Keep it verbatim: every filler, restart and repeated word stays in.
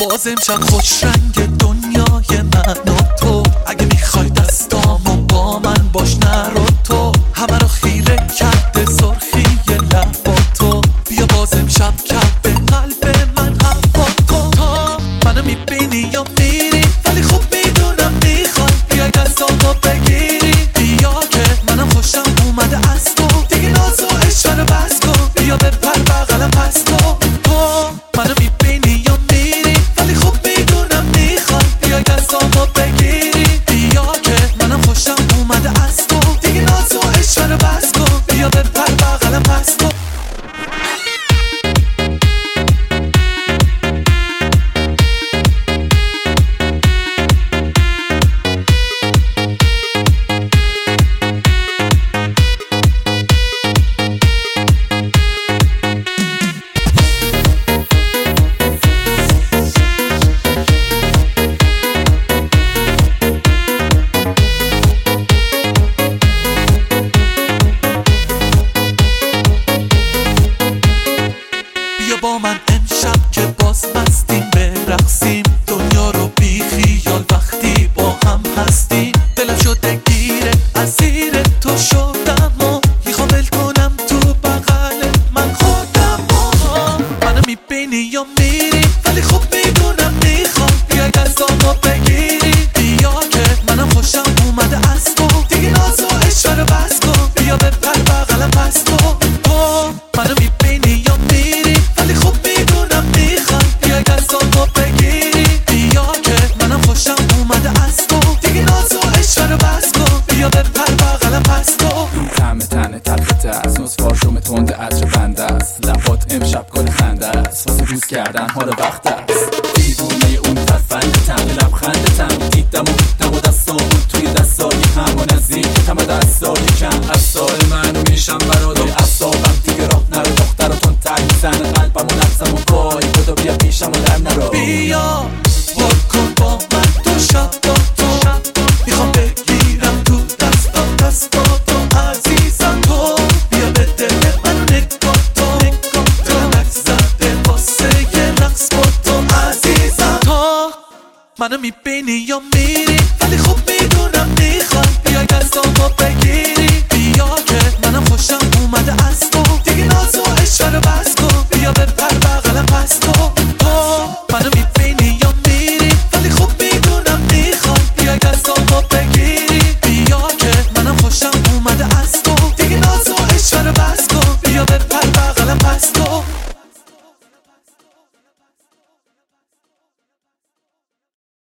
باز امشب خوش رنگ دنیای من و تو. اگه میخوای دستامو با من باش نرو تو، همه رو خیره کرده سرخی لبا تو. بیا باز امشب کرد به قلب من هوا کن. تا منو میبینی یا میری، ولی خوب میدونم میخوای بیای دستامو بگیری. بیا که منم خوشم اومده از تو، دیگه ناز و عشق رو بس کن. بیا بپر بغلم پس تو. تو منو میبینی یا میری، ولی خوب میدونم میخوای بیای دستامو بگیری. بیا که منم خوشم اومده از تو، دیگه ناز و عشق رو بس کن. بیا بپر بغلم پس تو. با من امشب که باز مستیم برقصیم، دنیا رو بی خیال وقتی با هم هستیم. دلم شده گیره اسیر تو شدم و میخوام ول کنم تو بغل من خودم. منو میبینی یا میری، ولی خوب میدونم میخوام بیای دستامو بگیری. بیا که منم خوشم اومده از تو، دیگه ناز و عشق رو بس کن. بیا بپر بغلم پس تو. تو منو میبینی یا میری، ولی خوب میدونم میخوای بیای دستامو بگیری. بیا که منم خوشم اومده از تو، دیگه ناز و عشق رو بس کن. بیا بپر بغلم پس تو. همه تنه تلخت است، نصفار شوم تنده عطر بنده است. لبات امشب گل خنده است، واسه روز کردن حال وقت است. دیوونه اون تفندتم، لبخندتم دیدم و بودم و دستام بود توی دستای هم و نزدیک همه دستای کم. از سال منو میشم برادر اصابم دیگه راه نرو. دختراتون تنگ میزنه قلبم و لحظم و گای خدا بیا پیشم و در نرو. بیا بار کن با من تو شب با تو، میخوام بگیرم تو دستم دستاتو عزیزم. تو بیا به دل من نگاه تو، دلمک زده واسه یه رقص با تو عزیزم. تا منو میبینی یا میری، ولی خوب میدونم میخوای بیای دستامو بگیری.